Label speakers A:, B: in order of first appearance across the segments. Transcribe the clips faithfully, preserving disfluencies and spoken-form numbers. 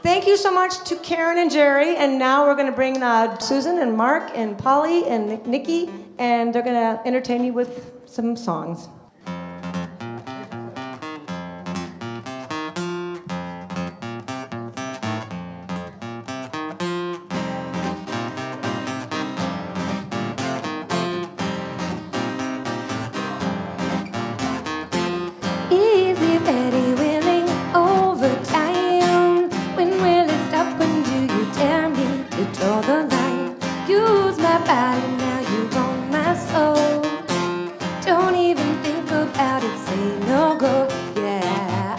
A: Thank you so much to Karen and Jerry. And now we're going to bring uh, Susan and Mark and Polly and Nikki, and they're going to entertain you with some songs.
B: Easy, very willing, overtime. When will it stop? When do you dare me to draw the line? Use my body, now you own my soul. Don't even think about it, say no go. Yeah,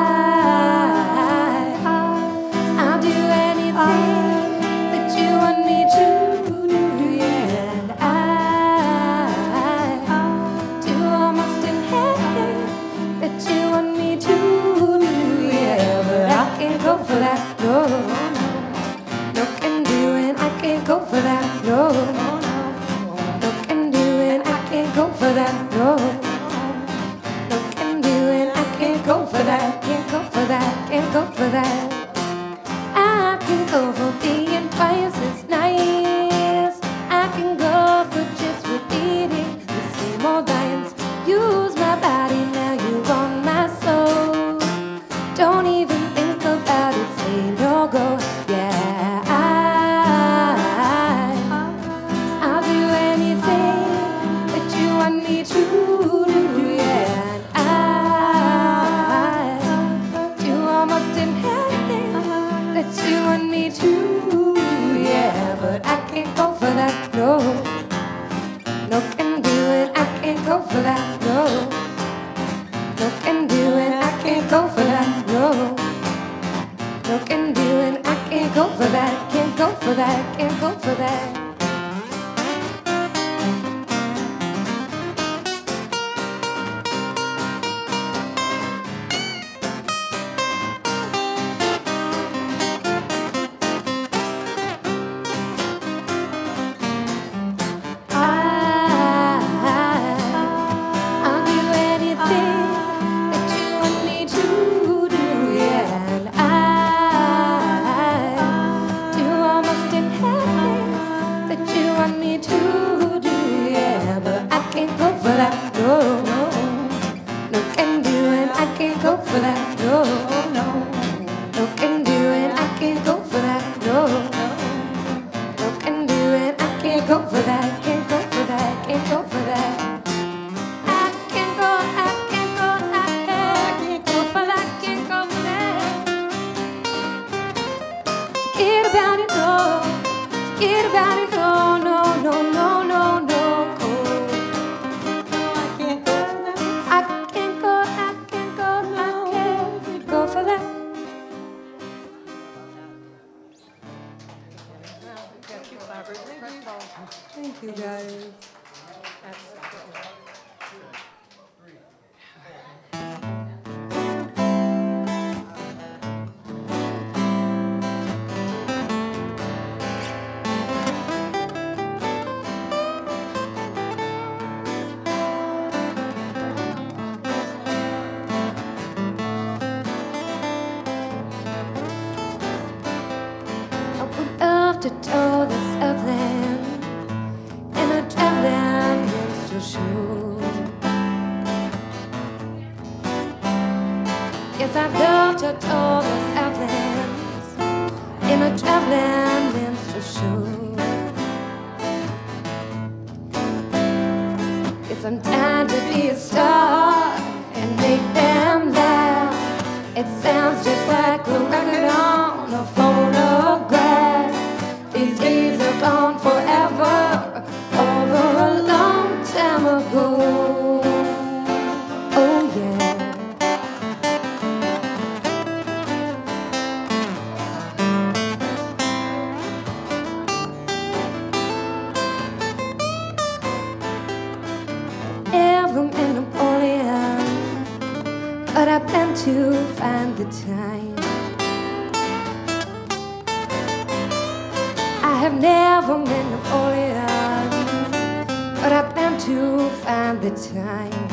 B: I, I'll do anything that you want me to do. Yeah, and I do almost anything that you want me to do. Yeah, but I can't go for that. No, no can do it. I can't go for that. No, no can do it. I can't go for that. No, no can do it. I can't go for that. Can't go for that. Can't go for that. I can go for being twice as nice. I can go for just repeating the same old lines. Use my body, now you own my soul. Don't even think about it, say no go. Yeah, I, I'll do anything that you want me to do. Yeah, and I do almost anything that you want me to. Yeah, but I can't go for that. No, no can do it. I can't go for that. No, no can do it. I can't go for that. No, no can do it. I can't go for that. Can't go for that. Can't go for that. I'll do anything that you want me to do. Yeah, and I do almost anything that you want me to do. Yeah, but I can't go for that. No, no, no can do it. I can't go for that. No, no, no can do it. I can't go for that. No, no can do it. I can't go for that. Can't go for that. Can't go for that. I can't go. I can't go. I can't go for that. Can't go for that. Forget about it. No. Forget about it. No. No. No. No. No. No. I can't go. I can't go. I can't go. I can't go for that.
A: Thank you, guys.
B: I would love to tow this upland in a traveling minstrel show. Yes, I'd love to tow this upland in a traveling minstrel show. It's some time to be a star and make them laugh. It sounds just like a record on a phonograph. These days are gone forever, over a long time ago. Oh yeah. Never met Napoleon, but I plan to find the time. I have never met Napoleon, but I plan to find the time.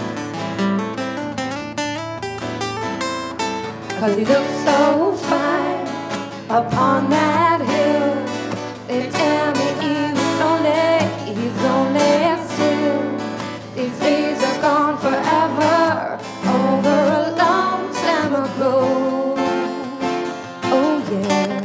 B: Cause he looks so fine upon that hill. They tell me he's lonely, he's lonely still. These days are gone forever, over a long time ago. Oh yeah.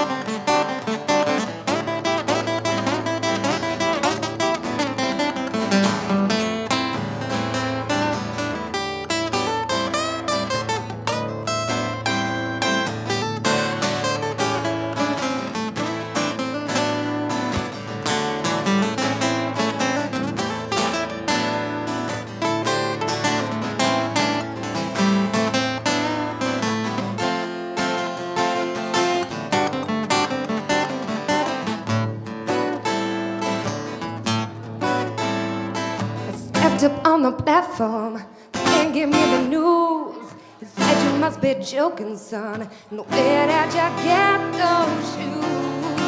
B: Stepped up on the platform and give me the news. He said you must be joking, son. And where did you get those shoes?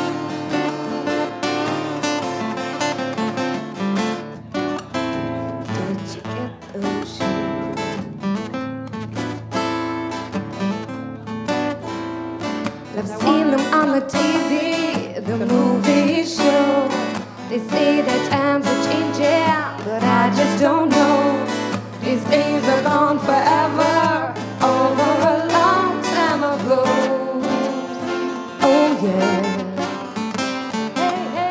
B: Did you get those shoes? I've seen them on the T V, the movie show. They say that times are changing, but I just don't know. These days are gone forever, over a long time ago. Oh yeah. Hey, hey.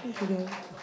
A: Thank you, guys.